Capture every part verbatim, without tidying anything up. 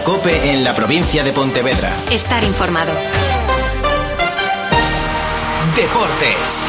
COPE en la provincia de Pontevedra. Estar informado. Deportes.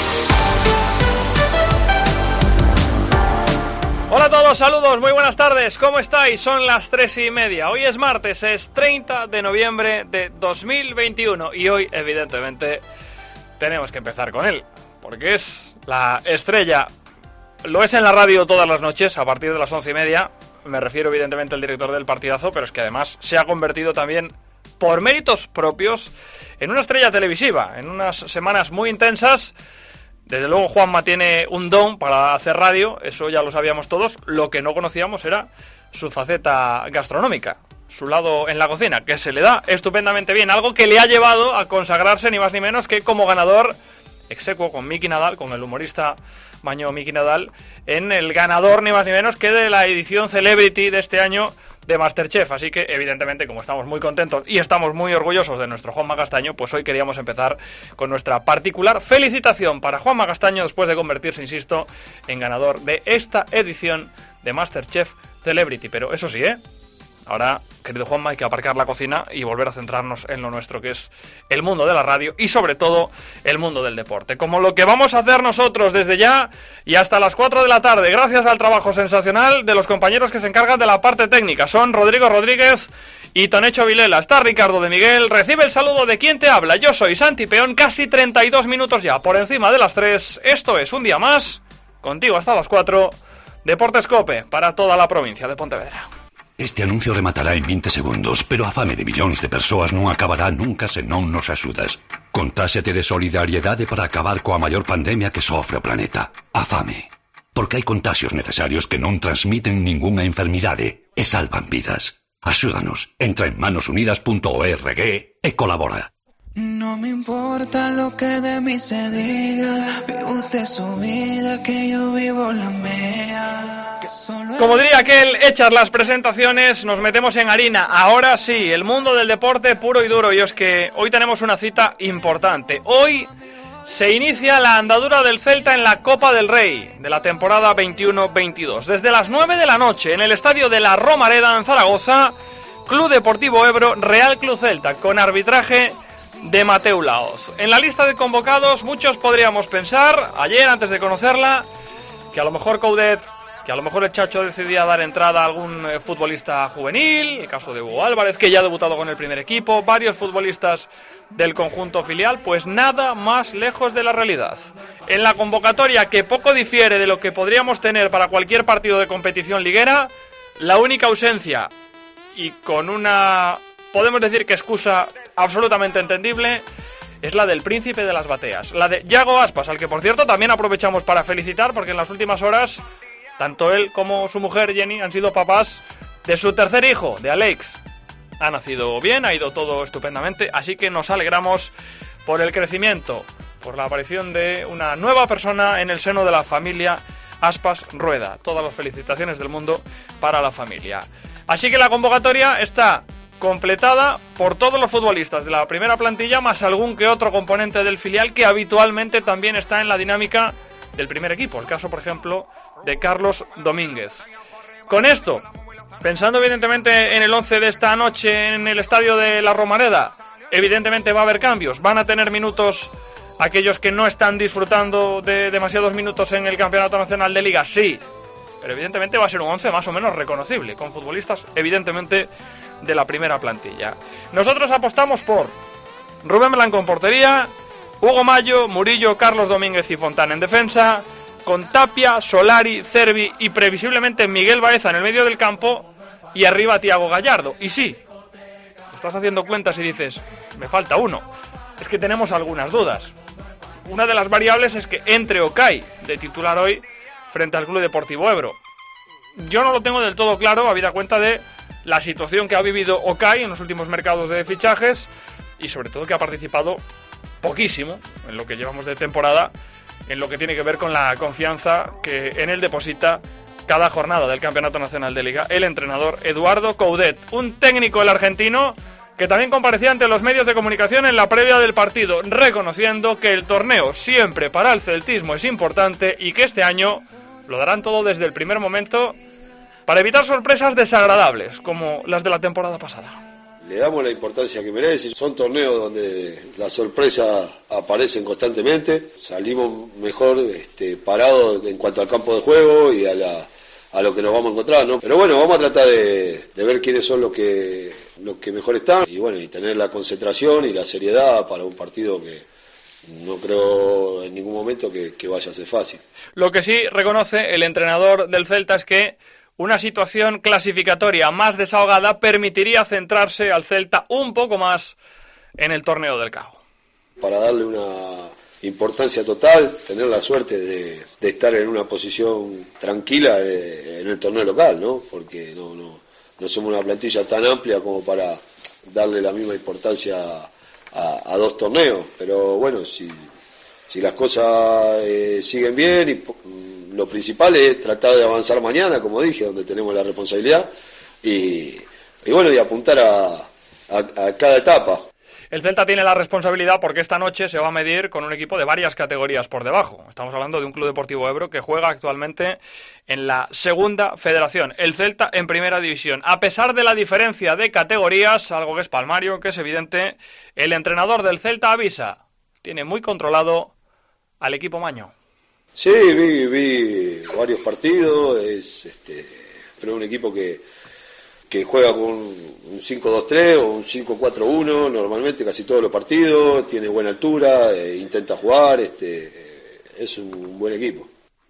Hola a todos, saludos, muy buenas tardes, ¿cómo estáis? Son las tres y media, hoy es martes, es treinta de noviembre de dos mil veintiuno y hoy, evidentemente, tenemos que empezar con él, porque es la estrella, lo es en la radio todas las noches, a partir de las once y media, me refiero evidentemente al director del partidazo, pero es que además se ha convertido también, por méritos propios, en una estrella televisiva, en unas semanas muy intensas. Desde luego Juanma tiene un don para hacer radio, eso ya lo sabíamos todos. Lo que no conocíamos era su faceta gastronómica, su lado en la cocina, que se le da estupendamente bien, algo que le ha llevado a consagrarse ni más ni menos que como ganador execuo con Miki Nadal, con el humorista maño Miki Nadal, en el ganador ni más ni menos que de la edición Celebrity de este año de MasterChef. Así que evidentemente, como estamos muy contentos y estamos muy orgullosos de nuestro Juanma Castaño, pues hoy queríamos empezar con nuestra particular felicitación para Juanma Castaño después de convertirse, insisto, en ganador de esta edición de MasterChef Celebrity. Pero eso sí, ¿eh? Ahora, querido Juanma, hay que aparcar la cocina y volver a centrarnos en lo nuestro, que es el mundo de la radio y sobre todo el mundo del deporte, como lo que vamos a hacer nosotros desde ya y hasta las cuatro de la tarde, gracias al trabajo sensacional de los compañeros que se encargan de la parte técnica. Son Rodrigo Rodríguez y Tonecho Vilela. Está Ricardo de Miguel. Recibe el saludo de quien te habla. Yo soy Santi Peón, casi treinta y dos minutos ya por encima de las tres. Esto es un día más, contigo hasta las cuatro, Deportes COPE para toda la provincia de Pontevedra. Este anuncio rematará en veinte segundos, pero a fame de millóns de persoas non acabará nunca se non nos axudas. Contáxate de solidariedade para acabar coa maior pandemia que sofre o planeta, a fame. Porque hai contaxios necesarios que non transmiten ningunha enfermidade e salvan vidas. Axúdanos, entra en manos unidas punto org e colabora. No me importa lo que de mí se diga, vive usted su vida, que yo vivo la mía. Como diría aquel, hechas las presentaciones, nos metemos en harina. Ahora sí, el mundo del deporte puro y duro. Y es que hoy tenemos una cita importante. Hoy se inicia la andadura del Celta en la Copa del Rey de la temporada veintiuno veintidós. Desde las nueve de la noche en el estadio de la Romareda en Zaragoza, Club Deportivo Ebro, Real Club Celta, con arbitraje de Mateu Laoz. En la lista de convocados muchos podríamos pensar, ayer antes de conocerla, que a lo mejor Coudet, que a lo mejor el Chacho decidía dar entrada a algún eh, futbolista juvenil, el caso de Hugo Álvarez, que ya ha debutado con el primer equipo, varios futbolistas del conjunto filial, pues nada más lejos de la realidad. En la convocatoria, que poco difiere de lo que podríamos tener para cualquier partido de competición liguera, la única ausencia, y con una, podemos decir que excusa absolutamente entendible, es la del príncipe de las bateas, la de Yago Aspas, al que por cierto también aprovechamos para felicitar, porque en las últimas horas tanto él como su mujer Jenny han sido papás de su tercer hijo, de Alex. Ha nacido bien, ha ido todo estupendamente, así que nos alegramos por el crecimiento, por la aparición de una nueva persona en el seno de la familia Aspas Rueda. Todas las felicitaciones del mundo para la familia. Así que la convocatoria está completada por todos los futbolistas de la primera plantilla, más algún que otro componente del filial que habitualmente también está en la dinámica del primer equipo. El caso, por ejemplo, de Carlos Domínguez. Con esto, pensando evidentemente en el once de esta noche en el estadio de la Romareda, evidentemente va a haber cambios. Van a tener minutos aquellos que no están disfrutando de demasiados minutos en el Campeonato Nacional de Liga, sí, pero evidentemente va a ser un once más o menos reconocible, con futbolistas evidentemente de la primera plantilla. Nosotros apostamos por Rubén Blanco en portería, Hugo Mayo, Murillo, Carlos Domínguez y Fontana en defensa, con Tapia, Solari, Cervi y previsiblemente Miguel Baeza en el medio del campo y arriba Thiago Gallardo. Y sí, estás haciendo cuentas y dices, me falta uno. Es que tenemos algunas dudas. Una de las variables es que entre Okay de titular hoy frente al Club Deportivo Ebro. Yo no lo tengo del todo claro, habida cuenta de la situación que ha vivido Okay en los últimos mercados de fichajes y sobre todo que ha participado poquísimo en lo que llevamos de temporada, en lo que tiene que ver con la confianza que en él deposita cada jornada del Campeonato Nacional de Liga el entrenador Eduardo Coudet, un técnico el argentino que también comparecía ante los medios de comunicación en la previa del partido, reconociendo que el torneo siempre para el celtismo es importante y que este año lo darán todo desde el primer momento para evitar sorpresas desagradables, como las de la temporada pasada. Le damos la importancia que merece. Son torneos donde las sorpresas aparecen constantemente. Salimos mejor este, parados en cuanto al campo de juego y a, la, a lo que nos vamos a encontrar, ¿no? Pero bueno, vamos a tratar de, de ver quiénes son los que, los que mejor están y bueno, y tener la concentración y la seriedad para un partido que no creo en ningún momento que, que vaya a ser fácil. Lo que sí reconoce el entrenador del Celta es que una situación clasificatoria más desahogada permitiría centrarse al Celta un poco más en el torneo del C A O. Para darle una importancia total, tener la suerte de, de estar en una posición tranquila en el torneo local, ¿no? Porque no, no, no somos una plantilla tan amplia como para darle la misma importancia a, a dos torneos. Pero bueno, si, si las cosas eh, siguen bien y lo principal es tratar de avanzar mañana, como dije, donde tenemos la responsabilidad y, y bueno, y apuntar a, a, a cada etapa. El Celta tiene la responsabilidad porque esta noche se va a medir con un equipo de varias categorías por debajo. Estamos hablando de un Club Deportivo Ebro que juega actualmente en la segunda federación. El Celta en primera división. A pesar de la diferencia de categorías, algo que es palmario, que es evidente, el entrenador del Celta avisa, tiene muy controlado al equipo maño. Sí, vi, vi varios partidos, es este, pero un equipo que, que juega con un cinco dos tres o un cinco cuatro uno, normalmente casi todos los partidos, tiene buena altura, eh, intenta jugar, este, eh, es un buen equipo.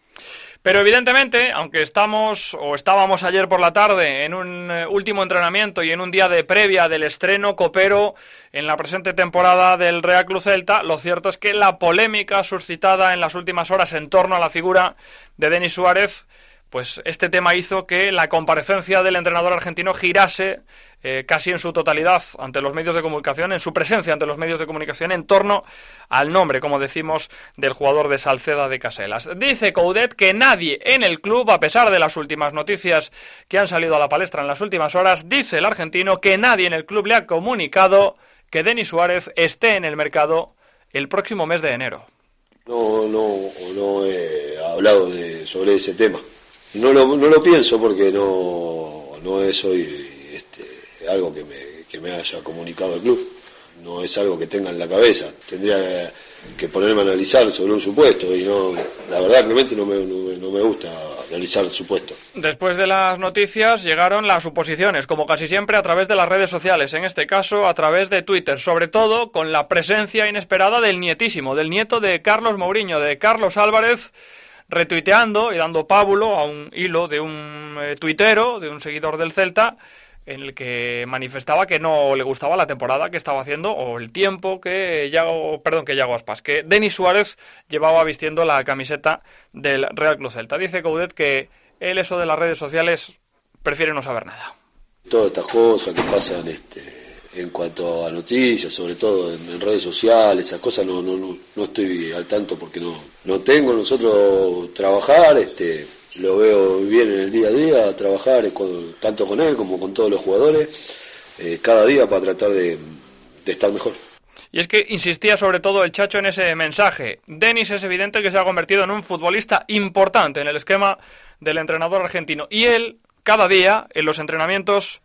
Pero evidentemente, aunque estamos o estábamos ayer por la tarde en un eh, último entrenamiento y en un día de previa del estreno copero en la presente temporada del Real Club Celta, lo cierto es que la polémica suscitada en las últimas horas en torno a la figura de Denis Suárez, pues este tema hizo que la comparecencia del entrenador argentino girase eh, casi en su totalidad ante los medios de comunicación, en su presencia ante los medios de comunicación en torno al nombre, como decimos, del jugador de Salceda de Caselas. Dice Coudet que nadie en el club, a pesar de las últimas noticias que han salido a la palestra en las últimas horas, dice el argentino que nadie en el club le ha comunicado que Denis Suárez esté en el mercado el próximo mes de enero. No, no, no he hablado de, sobre ese tema. No lo, no lo pienso porque no, no es hoy este, algo que me, que me haya comunicado el club. No es algo que tenga en la cabeza. Tendría que ponerme a analizar sobre un supuesto y no, la verdad, Clemente, no me, no, no me gusta analizar supuestos. Después de las noticias llegaron las suposiciones, como casi siempre a través de las redes sociales, en este caso a través de Twitter, sobre todo con la presencia inesperada del nietísimo, del nieto de Carlos Mourinho, de Carlos Álvarez, retuiteando y dando pábulo a un hilo de un eh, tuitero, de un seguidor del Celta, en el que manifestaba que no le gustaba la temporada que estaba haciendo o el tiempo que Yago, perdón, que Yago Aspas, que Denis Suárez llevaba vistiendo la camiseta del Real Club Celta. Dice Coudet que él eso de las redes sociales prefiere no saber nada. Todas estas cosas que pasan este en cuanto a noticias, sobre todo en, en redes sociales, esas cosas no, no, no, no estoy al tanto porque no, no tengo. Nosotros trabajar, este, lo veo bien en el día a día, trabajar con, tanto con él como con todos los jugadores, eh, cada día para tratar de, de estar mejor. Y es que insistía sobre todo el Chacho en ese mensaje. Denis es evidente que se ha convertido en un futbolista importante en el esquema del entrenador argentino. Y él, cada día, en los entrenamientos,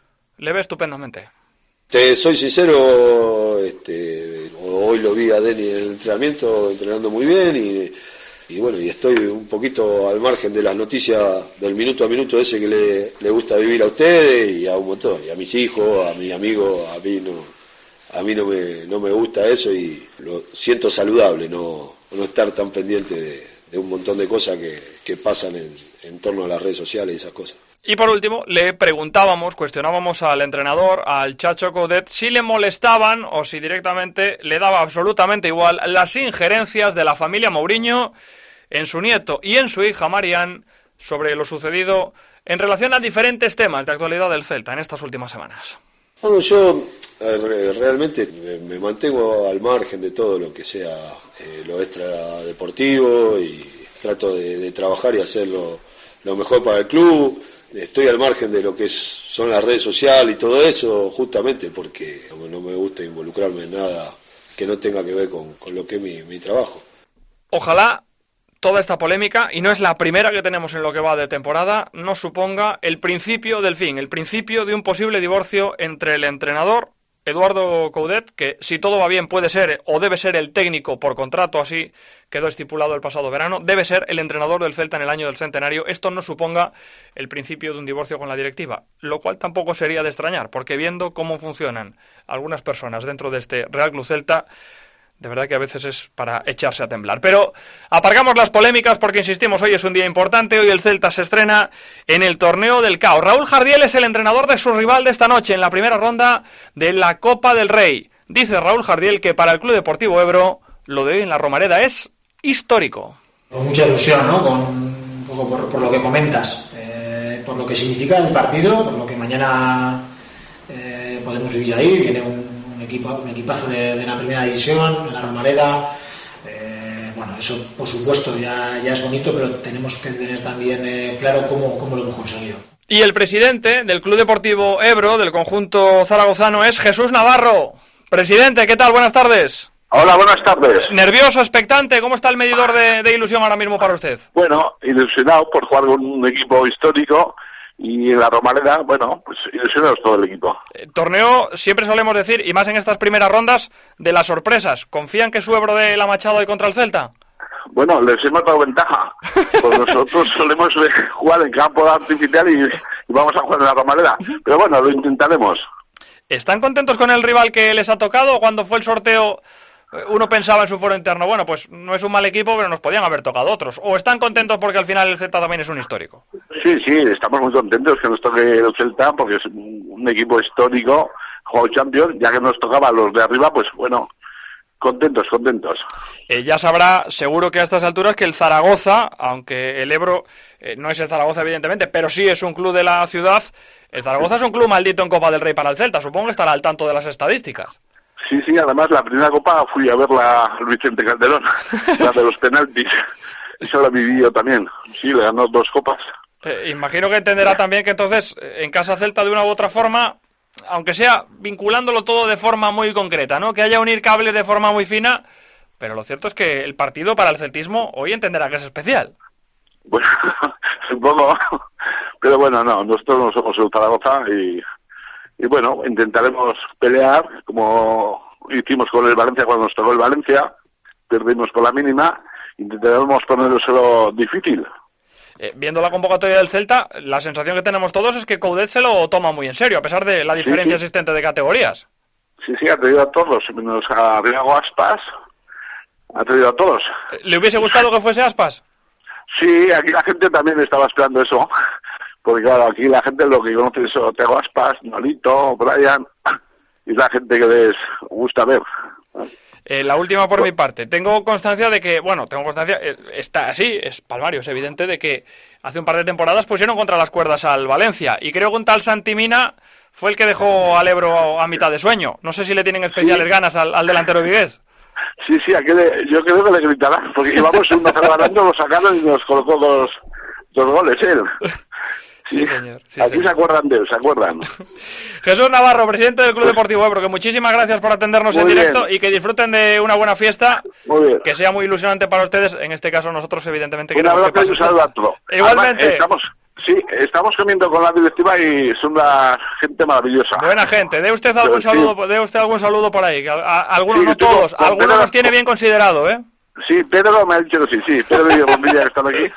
le ve estupendamente. Te soy sincero, este, hoy lo vi a Denis en el entrenamiento, entrenando muy bien y, y bueno, y estoy un poquito al margen de las noticias del minuto a minuto ese que le, le gusta vivir a ustedes y a un montón, y a mis hijos, a mis amigos, a mí no, a mí no me, no me gusta eso y lo siento saludable, no, no estar tan pendiente de, de un montón de cosas que, que pasan en, en torno a las redes sociales y esas cosas. Y por último, le preguntábamos, cuestionábamos al entrenador, al Chacho Coudet, si le molestaban o si directamente le daba absolutamente igual las injerencias de la familia Mourinho en su nieto y en su hija Marianne sobre lo sucedido en relación a diferentes temas de actualidad del Celta en estas últimas semanas. Bueno, yo eh, realmente me, me mantengo al margen de todo lo que sea eh, lo extradeportivo y trato de, de trabajar y hacerlo lo mejor para el club. Estoy al margen de lo que es, son las redes sociales y todo eso, justamente porque no me gusta involucrarme en nada que no tenga que ver con, con lo que es mi, mi trabajo. Ojalá toda esta polémica, y no es la primera que tenemos en lo que va de temporada, no suponga el principio del fin, el principio de un posible divorcio entre el entrenador Eduardo Coudet, que si todo va bien puede ser o debe ser el técnico por contrato, así quedó estipulado el pasado verano, debe ser el entrenador del Celta en el año del centenario. Esto no suponga el principio de un divorcio con la directiva, lo cual tampoco sería de extrañar, porque viendo cómo funcionan algunas personas dentro de este Real Club Celta, de verdad que a veces es para echarse a temblar. Pero aparcamos las polémicas porque, insistimos, hoy es un día importante. Hoy el Celta se estrena en el torneo del Cao. Raúl Jardiel es el entrenador de su rival de esta noche en la primera ronda de la Copa del Rey. Dice Raúl Jardiel que para el Club Deportivo Ebro lo de hoy en la Romareda es histórico. Con mucha ilusión, ¿no? Con, un poco por, por lo que comentas, eh, por lo que significa el partido, por lo que mañana eh, podemos vivir ahí. Viene un Un, equipo, un equipazo de, de la primera división, en la Romareda. Eh, bueno, eso por supuesto ya, ya es bonito, pero tenemos que tener también eh, claro cómo, cómo lo hemos conseguido. Y el presidente del Club Deportivo Ebro, del conjunto zaragozano, es Jesús Navarro. Presidente, ¿qué tal? Buenas tardes. Hola, buenas tardes. ¿Nervioso, expectante? ¿Cómo está el medidor de, de ilusión ahora mismo para usted? Bueno, ilusionado por jugar con un equipo histórico. Y en la Romareda, bueno, pues ilusionados todo el equipo. El torneo, siempre solemos decir, y más en estas primeras rondas, de las sorpresas. ¿Confían que su Ebro de la Machado hoy contra el Celta? Bueno, les hemos dado ventaja. Pues nosotros solemos jugar en campo artificial y, y vamos a jugar en la Romareda. Pero bueno, lo intentaremos. ¿Están contentos con el rival que les ha tocado? Cuando fue el sorteo, uno pensaba en su foro interno, bueno, pues no es un mal equipo, pero nos podían haber tocado otros. ¿O están contentos porque al final el Celta también es un histórico? Sí, sí, estamos muy contentos que nos toque el Celta porque es un equipo histórico, juego Champions, ya que nos tocaba a los de arriba, pues bueno, contentos, contentos. Eh, ya sabrá, seguro que a estas alturas, que el Zaragoza, aunque el Ebro eh, no es el Zaragoza evidentemente, pero sí es un club de la ciudad, el Zaragoza es un club maldito en Copa del Rey para el Celta, supongo que estará al tanto de las estadísticas. Sí, sí, además la primera copa fui a verla al Vicente Calderón, la de los penaltis. Eso la viví yo también. Sí, le ganó dos copas. Eh, imagino que entenderá también que entonces en casa Celta de una u otra forma, aunque sea vinculándolo todo de forma muy concreta, ¿no? Que haya unir cables de forma muy fina, pero lo cierto es que el partido para el celtismo hoy entenderá que es especial. Bueno, supongo, pero bueno, no, nosotros no somos el Zaragoza y... Y bueno, intentaremos pelear, como hicimos con el Valencia cuando nos tocó el Valencia, perdimos por la mínima, intentaremos ponérselo difícil. Eh, viendo la convocatoria del Celta, la sensación que tenemos todos es que Coudet se lo toma muy en serio, a pesar de la diferencia sí, sí. existente de categorías. Sí, sí, ha traído a todos, menos a Riago Aspas, ha traído a todos. ¿Le hubiese gustado que fuese Aspas? Sí, aquí la gente también estaba esperando eso. Porque claro, aquí la gente lo que conoce es Otego Aspas, Nolito, Brian, y la gente que les gusta ver. Eh, la última por mi parte. Tengo constancia de que, bueno, tengo constancia, eh, está así, es palmario, es evidente, de que hace un par de temporadas pusieron contra las cuerdas al Valencia. Y creo que un tal Santimina fue el que dejó al Ebro a mitad de sueño. No sé si le tienen especiales sí. ganas al, al delantero vigués. Sí, sí, aquí le, yo creo que le gritarán, porque llevamos uno ganando, lo sacaron y nos colocó dos, dos goles él. Sí, señor. Sí, Aquí señor. se acuerdan de él, se acuerdan. Jesús Navarro, presidente del Club Deportivo Ebro, que muchísimas gracias por atendernos muy en directo bien. Y que disfruten de una buena fiesta, muy bien. Que sea muy ilusionante para ustedes. En este caso nosotros evidentemente un queremos abrazo que y un saludo a todos. Igualmente. Además, estamos, sí, estamos comiendo con la directiva y son una gente maravillosa. Buena gente. Dé usted algún Pero, saludo, sí. dé usted algún saludo por ahí. Que a, a, algunos sí, no todos, con, algunos con los tiene bien considerado, ¿eh? Sí, Pedro me ha dicho que sí, sí, Pedro y Bombilla que están aquí.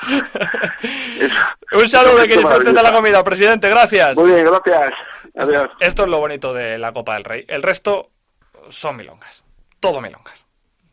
Es, un saludo y que disfruten de la comida, presidente, gracias. Muy bien, gracias. Adiós. Esto es lo bonito de la Copa del Rey. El resto son milongas, todo milongas.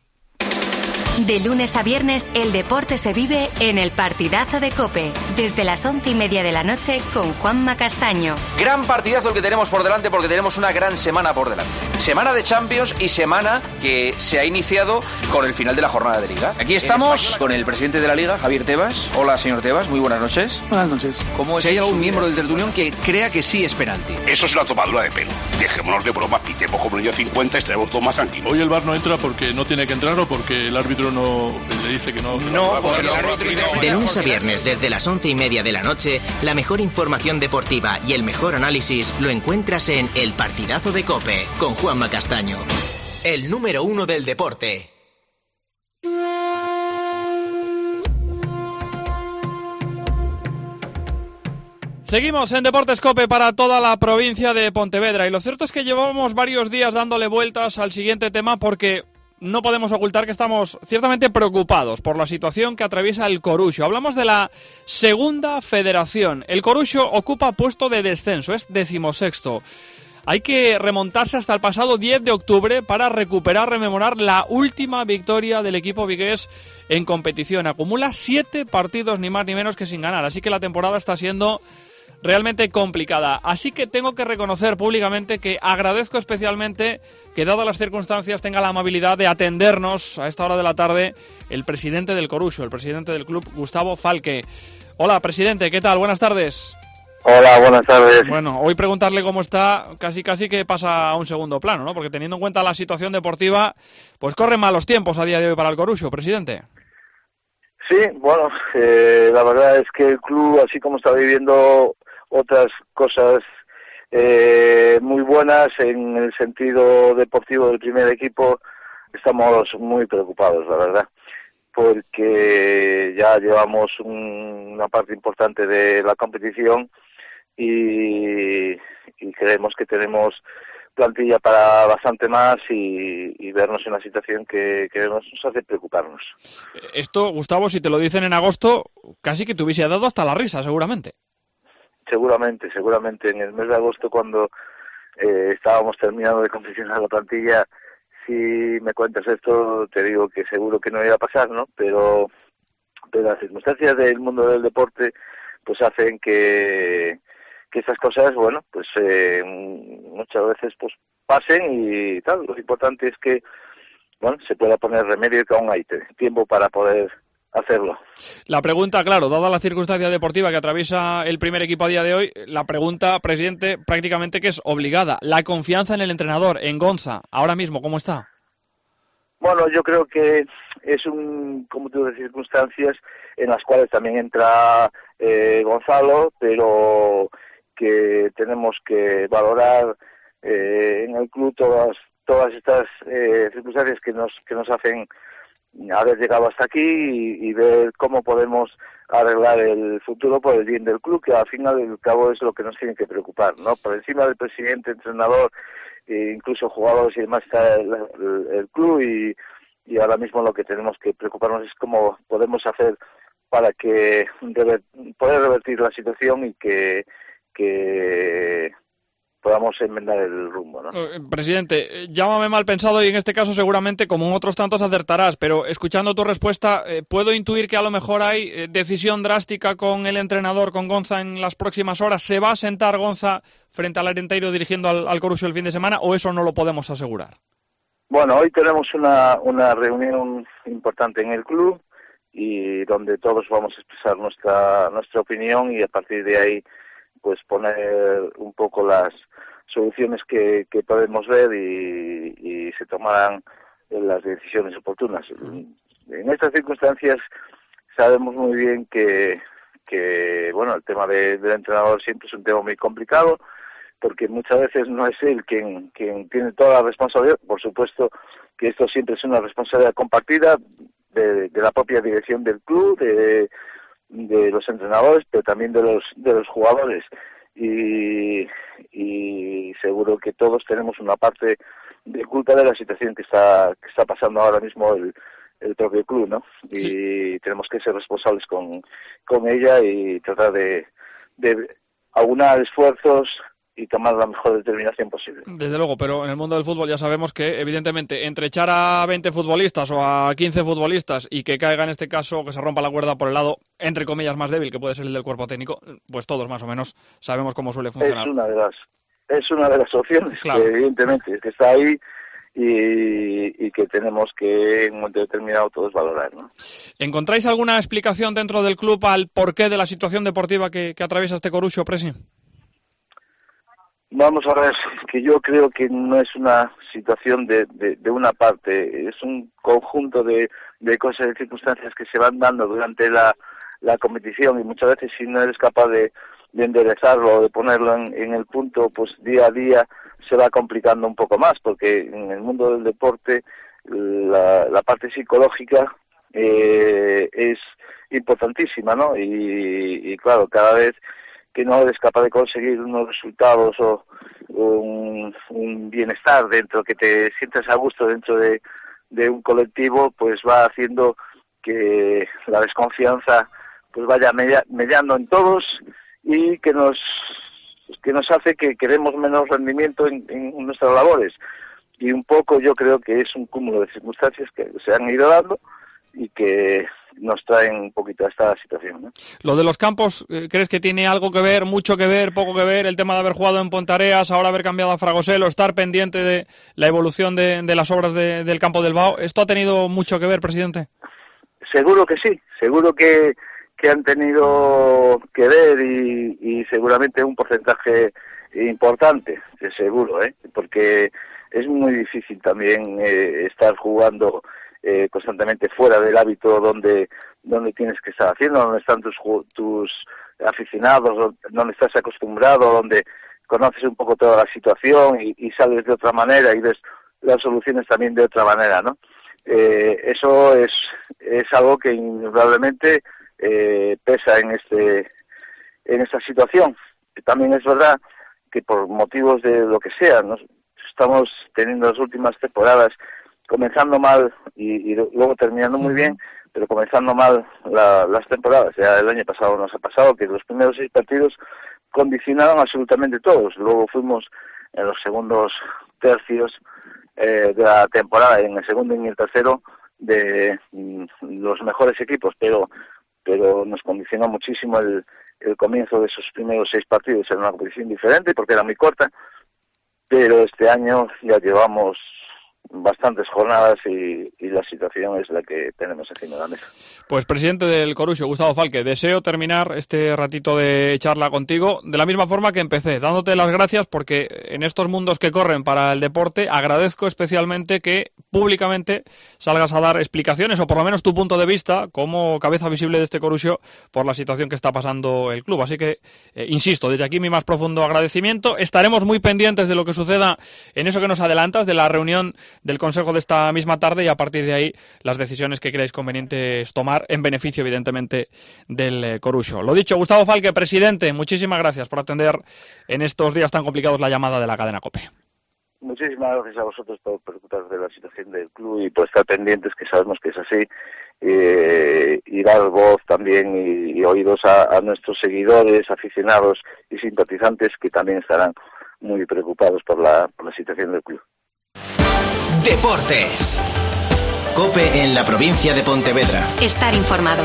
De lunes a viernes, el deporte se vive en el partidazo de COPE, desde las once y media de la noche con Juanma Castaño. Gran partidazo el que tenemos por delante porque tenemos una gran semana por delante. Semana de Champions y semana que se ha iniciado con el final de la jornada de Liga. Aquí estamos con el presidente de la Liga, Javier Tebas. Hola, señor Tebas, muy buenas noches. Buenas noches. ¿Cómo es? Si hay algún miembro del tertulión que crea que sí es penalti. Eso es una tomadura de pelo. Dejémonos de broma, pitemos como yo cincuenta y estaremos todos más tranquilos. Hoy el V A R no entra porque no tiene que entrar o porque el árbitro no le dice que no. No, porque el árbitro... De lunes a viernes, desde las once y media de la noche, la mejor información deportiva y el mejor análisis lo encuentras en El Partidazo de COPE, con Juanma Castaño, el número uno del deporte. Seguimos en Deportes COPE para toda la provincia de Pontevedra y lo cierto es que llevamos varios días dándole vueltas al siguiente tema porque no podemos ocultar que estamos ciertamente preocupados por la situación que atraviesa el Coruxo. Hablamos de la segunda federación. El Coruxo ocupa puesto de descenso, es decimosexto. Hay que remontarse hasta el pasado diez de octubre para recuperar, rememorar la última victoria del equipo vigués en competición. Acumula siete partidos, ni más ni menos que sin ganar, así que la temporada está siendo realmente complicada. Así que tengo que reconocer públicamente que agradezco especialmente que, dadas las circunstancias, tenga la amabilidad de atendernos a esta hora de la tarde el presidente del Coruxo, el presidente del club, Gustavo Falque. Hola, presidente, ¿qué tal? Buenas tardes. Hola, buenas tardes. Bueno, hoy preguntarle cómo está casi casi que pasa a un segundo plano, ¿no? Porque teniendo en cuenta la situación deportiva, pues corren malos tiempos a día de hoy para el Coruxo, presidente. Sí, bueno, eh, la verdad es que el club, así como está viviendo otras cosas eh, muy buenas en el sentido deportivo del primer equipo, estamos muy preocupados, la verdad, porque ya llevamos un, una parte importante de la competición y, y creemos que tenemos plantilla para bastante más y, y vernos en una situación que, que nos hace preocuparnos. Esto, Gustavo, si te lo dicen en agosto, casi que te hubiese dado hasta la risa, seguramente. Seguramente, seguramente. En el mes de agosto, cuando eh, estábamos terminando de confeccionar la plantilla, si me cuentas esto, te digo que seguro que no iba a pasar, ¿no? Pero, pero las circunstancias del mundo del deporte pues hacen que, que estas cosas, bueno, pues eh, muchas veces pues pasen y tal. Lo importante es que, bueno, se pueda poner remedio y que aún hay tiempo para poder hacerlo. La pregunta, claro, dada la circunstancia deportiva que atraviesa el primer equipo a día de hoy, la pregunta, presidente, prácticamente que es obligada. La confianza en el entrenador, en Gonza, ahora mismo, ¿cómo está? Bueno, yo creo que es un conjunto de circunstancias en las cuales también entra eh, Gonzalo, pero que tenemos que valorar eh, en el club todas todas estas eh, circunstancias que nos que nos hacen haber llegado hasta aquí y, y ver cómo podemos arreglar el futuro por el bien del club, que al final y al cabo es lo que nos tiene que preocupar, ¿no? Por encima del presidente, entrenador, e incluso jugadores y demás está el, el, el club y, y ahora mismo lo que tenemos que preocuparnos es cómo podemos hacer para que rever, poder revertir la situación y que, que podamos enmendar el rumbo, ¿no? Eh, presidente, llámame mal pensado y en este caso seguramente, como en otros tantos, acertarás, pero escuchando tu respuesta, eh, puedo intuir que a lo mejor hay eh, decisión drástica con el entrenador, con Gonza, en las próximas horas. ¿Se va a sentar Gonza frente al Arenteiro dirigiendo al, al Coruxo el fin de semana o eso no lo podemos asegurar? Bueno, hoy tenemos una, una reunión importante en el club y donde todos vamos a expresar nuestra nuestra opinión y a partir de ahí pues poner un poco las soluciones que, que podemos ver y, y se tomarán las decisiones oportunas. En estas circunstancias sabemos muy bien que, que bueno, el tema de, del entrenador siempre es un tema muy complicado porque muchas veces no es él quien, quien tiene toda la responsabilidad. Por supuesto que esto siempre es una responsabilidad compartida de, de la propia dirección del club, de, de los entrenadores, pero también de los de los jugadores. Y, y seguro que todos tenemos una parte de culpa de la situación que está que está pasando ahora mismo el, el propio club, ¿no? Y sí, tenemos que ser responsables con, con ella y tratar de, de aunar esfuerzos y tomar la mejor determinación posible. Desde luego, pero en el mundo del fútbol ya sabemos que, evidentemente, entre echar a veinte futbolistas o a quince futbolistas y que caiga en este caso, que se rompa la cuerda por el lado, entre comillas, más débil, que puede ser el del cuerpo técnico, pues todos más o menos sabemos cómo suele funcionar. Es una de las, es una de las opciones, claro, que evidentemente que está ahí y, y que tenemos que en un momento determinado todos valorar, ¿no? ¿Encontráis alguna explicación dentro del club al porqué de la situación deportiva que, que atraviesa este Coruxo, Presi? Vamos a ver, que yo creo que no es una situación de, de, de una parte, es un conjunto de, de cosas y circunstancias que se van dando durante la, la competición y muchas veces si no eres capaz de, de enderezarlo o de ponerlo en, en el punto, pues día a día se va complicando un poco más, porque en el mundo del deporte la, la parte psicológica eh, es importantísima, ¿no? Y, y claro, cada vez que no eres capaz de conseguir unos resultados o un, un bienestar dentro, que te sientas a gusto dentro de, de un colectivo, pues va haciendo que la desconfianza pues vaya mellando en todos y que nos que nos hace que queremos menos rendimiento en, en nuestras labores. Y un poco yo creo que es un cúmulo de circunstancias que se han ido dando y que nos traen un poquito a esta situación, ¿no? Lo de los campos, ¿crees que tiene algo que ver, mucho que ver, poco que ver, el tema de haber jugado en Pontareas, ahora haber cambiado a Fragoselo, estar pendiente de la evolución de, de las obras de, del campo del Bao? ¿Esto ha tenido mucho que ver, presidente? Seguro que sí, seguro que, que han tenido que ver y, y seguramente un porcentaje importante, seguro, ¿eh? Porque es muy difícil también eh, estar jugando eh, constantemente fuera del hábito donde donde tienes que estar haciendo, donde están tus tus aficionados, donde estás acostumbrado, donde conoces un poco toda la situación y, y sales de otra manera y ves las soluciones también de otra manera, ¿no? Eh, eso es es algo que indudablemente eh, pesa en este en esta situación. También es verdad que por motivos de lo que sea, ¿no? Estamos teniendo las últimas temporadas comenzando mal y, y luego terminando muy bien, pero comenzando mal la, las temporadas. Ya el año pasado nos ha pasado que los primeros seis partidos condicionaron absolutamente todos. Luego fuimos en los segundos tercios eh, de la temporada, en el segundo y en el tercero, de mm, los mejores equipos, pero pero nos condicionó muchísimo el, el comienzo de esos primeros seis partidos. Era una competición diferente porque era muy corta, pero este año ya llevamos bastantes jornadas y, y la situación es la que tenemos encima de la mesa. Pues presidente del Coruxo, Gustavo Falque, deseo terminar este ratito de charla contigo de la misma forma que empecé, dándote las gracias porque en estos mundos que corren para el deporte agradezco especialmente que públicamente salgas a dar explicaciones o por lo menos tu punto de vista como cabeza visible de este Coruxo por la situación que está pasando el club. Así que, eh, insisto, desde aquí mi más profundo agradecimiento. Estaremos muy pendientes de lo que suceda en eso que nos adelantas, de la reunión del Consejo de esta misma tarde y a partir de ahí las decisiones que creáis convenientes tomar en beneficio evidentemente del eh, Coruxo. Lo dicho, Gustavo Falque, presidente, muchísimas gracias por atender en estos días tan complicados la llamada de la cadena COPE. Muchísimas gracias a vosotros por preocuparos de la situación del club y por estar pendientes, que sabemos que es así, eh, y dar voz también y, y oídos a, a nuestros seguidores, aficionados y simpatizantes que también estarán muy preocupados por la, por la situación del club. Deportes. COPE en la provincia de Pontevedra. Estar informado.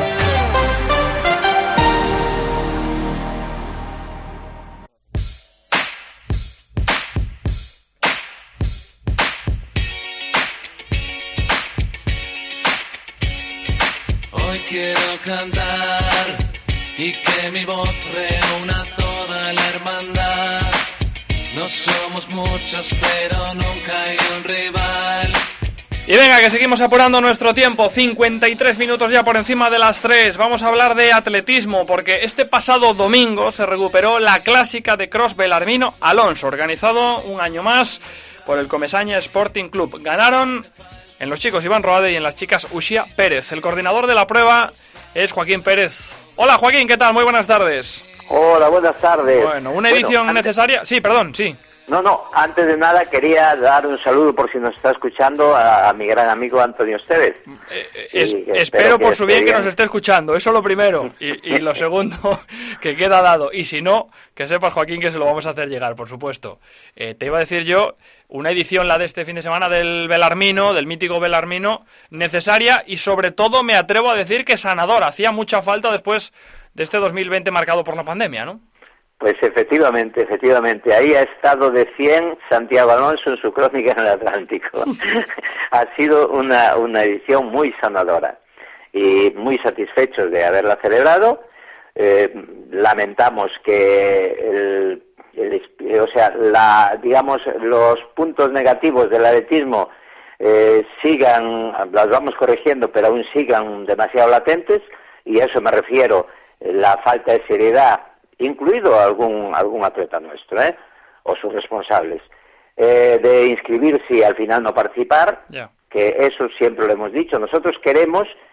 Hoy quiero cantar y que mi voz reúna toda la hermandad. No somos muchos, pero nunca hay un rival. Y venga, que seguimos apurando nuestro tiempo, cincuenta y tres minutos ya por encima de las tres. Vamos a hablar de atletismo, porque este pasado domingo se recuperó la clásica de Cross Belarmino Alonso, organizado un año más por el Comesaña Sporting Club. Ganaron en los chicos Iván Roade y en las chicas Uxía Pérez. El coordinador de la prueba es Joaquín Pérez. Hola Joaquín, ¿qué tal? Muy buenas tardes. Hola, buenas tardes. Bueno, una edición bueno, necesaria... Sí, perdón, sí. No, no, antes de nada quería dar un saludo por si nos está escuchando a, a mi gran amigo Antonio Esteves. Eh, es, espero por su bien, bien que nos esté escuchando, eso lo primero. Y, y lo segundo, que queda dado. Y si no, que sepas, Joaquín, que se lo vamos a hacer llegar, por supuesto. Eh, te iba a decir yo, una edición, la de este fin de semana del Belarmino, del mítico Belarmino, necesaria y sobre todo me atrevo a decir que sanadora. Hacía mucha falta después de este dos mil veinte marcado por la pandemia, ¿no? Pues efectivamente, efectivamente. Ahí ha estado de cien Santiago Alonso en su crónica en el Atlántico. Ha sido una, una edición muy sanadora y muy satisfechos de haberla celebrado. Eh, lamentamos que el, el, o sea, la, digamos, los puntos negativos del atletismo eh, sigan, los vamos corrigiendo, pero aún sigan demasiado latentes, y a eso me refiero, la falta de seriedad, incluido algún algún atleta nuestro, ¿eh? O sus responsables, eh, de inscribirse y al final no participar, yeah. Que eso siempre lo hemos dicho. Nosotros queremos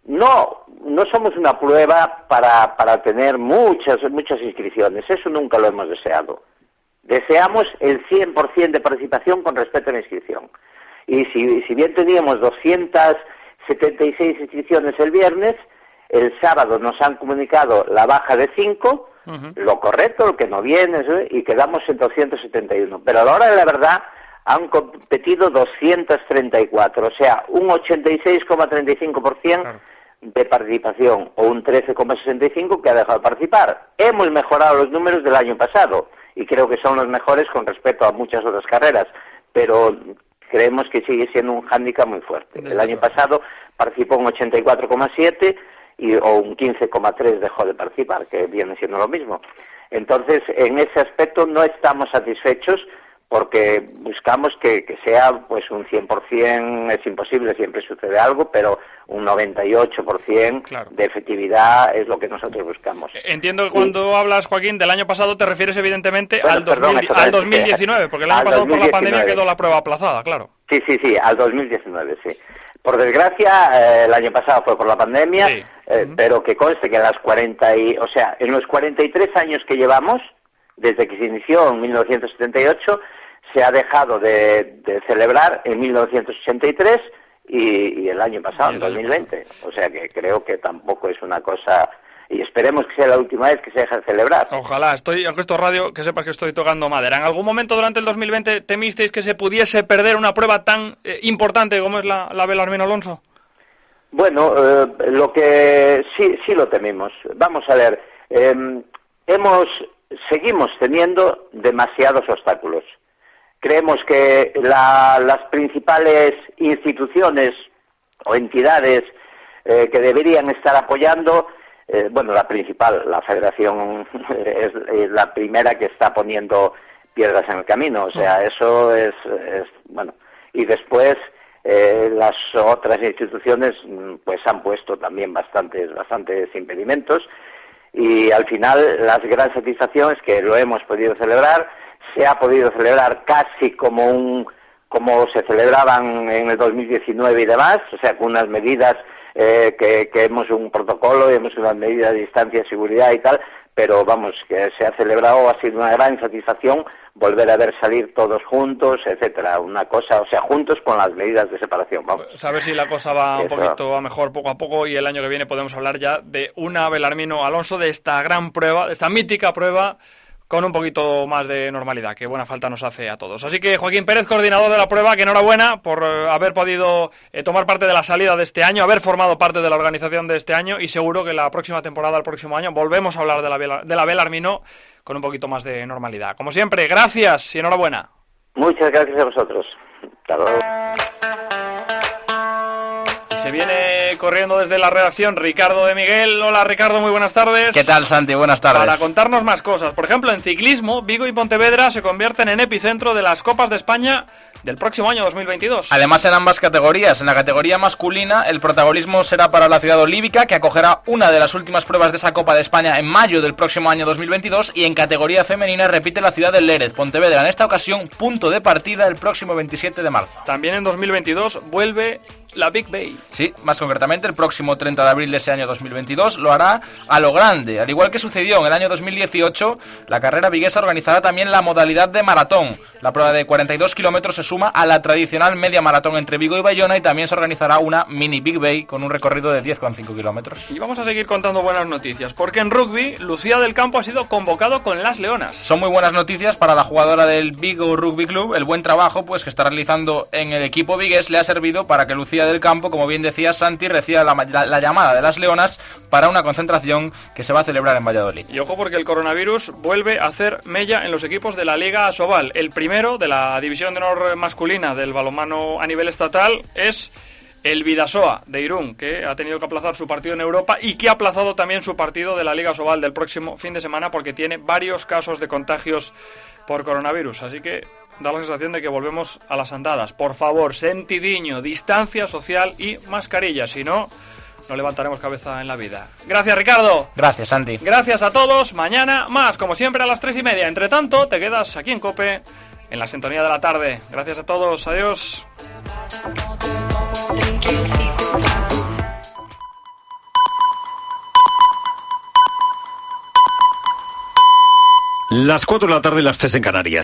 no, no somos una prueba para, para tener muchas, muchas inscripciones, eso nunca lo hemos deseado. Deseamos el cien por ciento de participación con respecto a la inscripción. Y si, si bien teníamos doscientas setenta y seis inscripciones el viernes, el sábado nos han comunicado la baja de cinco, uh-huh. lo correcto, lo que no viene, ¿sí? Y quedamos en doscientos setenta y uno. Pero a la hora de la verdad han competido doscientos treinta y cuatro, o sea, un ochenta y seis coma treinta y cinco por ciento claro. de participación, o un trece coma sesenta y cinco por ciento que ha dejado de participar. Hemos mejorado los números del año pasado, y creo que son los mejores con respecto a muchas otras carreras, pero creemos que sigue siendo un hándicap muy fuerte. El año pasado participó un ochenta y cuatro coma siete y o un quince coma tres dejó de participar, que viene siendo lo mismo. Entonces, en ese aspecto no estamos satisfechos porque buscamos que, que sea pues un cien por ciento, es imposible, siempre sucede algo, pero un noventa y ocho por ciento claro. de efectividad es lo que nosotros buscamos. Entiendo que cuando y, hablas, Joaquín, del año pasado te refieres evidentemente bueno, al, perdón, dos mil, al dos mil diecinueve, porque el año pasado dos mil diecinueve. Por la pandemia quedó la prueba aplazada, claro. Sí, sí, sí, al dos mil diecinueve, sí. Por desgracia, eh, el año pasado fue por la pandemia, sí. eh, uh-huh. pero que conste que en las cuarenta y, o sea, en los cuarenta y tres años que llevamos, desde que se inició en mil novecientos setenta y ocho, se ha dejado de, de celebrar en mil novecientos ochenta y tres y, y el año pasado, en dos mil veinte. O sea que creo que tampoco es una cosa... Y esperemos que sea la última vez que se deje de celebrar. Ojalá, estoy, aunque esto es radio, que sepas que estoy tocando madera. ¿En algún momento durante el dos mil veinte temisteis que se pudiese perder una prueba tan eh, importante como es la, la Belarmino Alonso? Bueno, eh, lo que sí, sí lo temimos. Vamos a ver, eh, hemos, seguimos teniendo demasiados obstáculos. Creemos que la, las principales instituciones o entidades eh, que deberían estar apoyando, eh, bueno, la principal, la Federación, es, es la primera que está poniendo piedras en el camino, o sea, eso es, es bueno, y después eh, las otras instituciones pues han puesto también bastantes, bastantes impedimentos y al final la gran satisfacción es que lo hemos podido celebrar. Se ha podido celebrar casi como un como se celebraban en el dos mil diecinueve y demás, o sea, con unas medidas eh, que, que hemos un protocolo y hemos unas medidas de distancia, seguridad y tal, pero vamos, que se ha celebrado, ha sido una gran satisfacción volver a ver salir todos juntos, etcétera, una cosa, o sea, juntos con las medidas de separación, vamos. A ver si la cosa va Eso. un poquito a mejor poco a poco y el año que viene podemos hablar ya de una Belarmino Alonso, de esta gran prueba, de esta mítica prueba, con un poquito más de normalidad, que buena falta nos hace a todos. Así que Joaquín Pérez, coordinador de la prueba, que enhorabuena por eh, haber podido eh, tomar parte de la salida de este año, haber formado parte de la organización de este año y seguro que la próxima temporada, el próximo año, volvemos a hablar de la, Bela, de la Belarmino con un poquito más de normalidad. Como siempre, gracias y enhorabuena. Muchas gracias a vosotros. Hasta luego. Se viene corriendo desde la redacción Ricardo de Miguel. Hola Ricardo, muy buenas tardes. ¿Qué tal, Santi? Buenas tardes. Para contarnos más cosas. Por ejemplo, en ciclismo, Vigo y Pontevedra se convierten en epicentro de las Copas de España del próximo año dos mil veintidós. Además, en ambas categorías. En la categoría masculina, el protagonismo será para la ciudad olívica, que acogerá una de las últimas pruebas de esa Copa de España en mayo del próximo año dos mil veintidós. Y en categoría femenina repite la ciudad de Lérez, Pontevedra. En esta ocasión, punto de partida el próximo veintisiete de marzo. También en dos mil veintidós vuelve la Big Bay. Sí, más concretamente el próximo treinta de abril de ese año dos mil veintidós lo hará a lo grande. Al igual que sucedió en el año dos mil dieciocho, la carrera viguesa organizará también la modalidad de maratón. La prueba de cuarenta y dos kilómetros se suma a la tradicional media maratón entre Vigo y Bayona y también se organizará una mini Big Bay con un recorrido de diez coma cinco kilómetros. Y vamos a seguir contando buenas noticias, porque en rugby, Lucía del Campo ha sido convocado con las Leonas. Son muy buenas noticias para la jugadora del Vigo Rugby Club. El buen trabajo pues que está realizando en el equipo vigués le ha servido para que Lucía del Campo, como bien decía Santi, reciba la, la, la llamada de las Leonas para una concentración que se va a celebrar en Valladolid. Y ojo porque el coronavirus vuelve a hacer mella en los equipos de la Liga Asobal. El primero de la división de honor masculina del balonmano a nivel estatal es el Bidasoa de Irún, que ha tenido que aplazar su partido en Europa y que ha aplazado también su partido de la Liga Asobal del próximo fin de semana porque tiene varios casos de contagios por coronavirus. Así que da la sensación de que volvemos a las andadas. Por favor, sentidiño, distancia social y mascarilla, si no, no levantaremos cabeza en la vida. Gracias, Ricardo. Gracias, Santi. Gracias a todos. Mañana más, como siempre, a las tres y media. Entre tanto, te quedas aquí en COPE, en la sintonía de la tarde. Gracias a todos. Adiós. Las cuatro de la tarde, las tres en Canarias.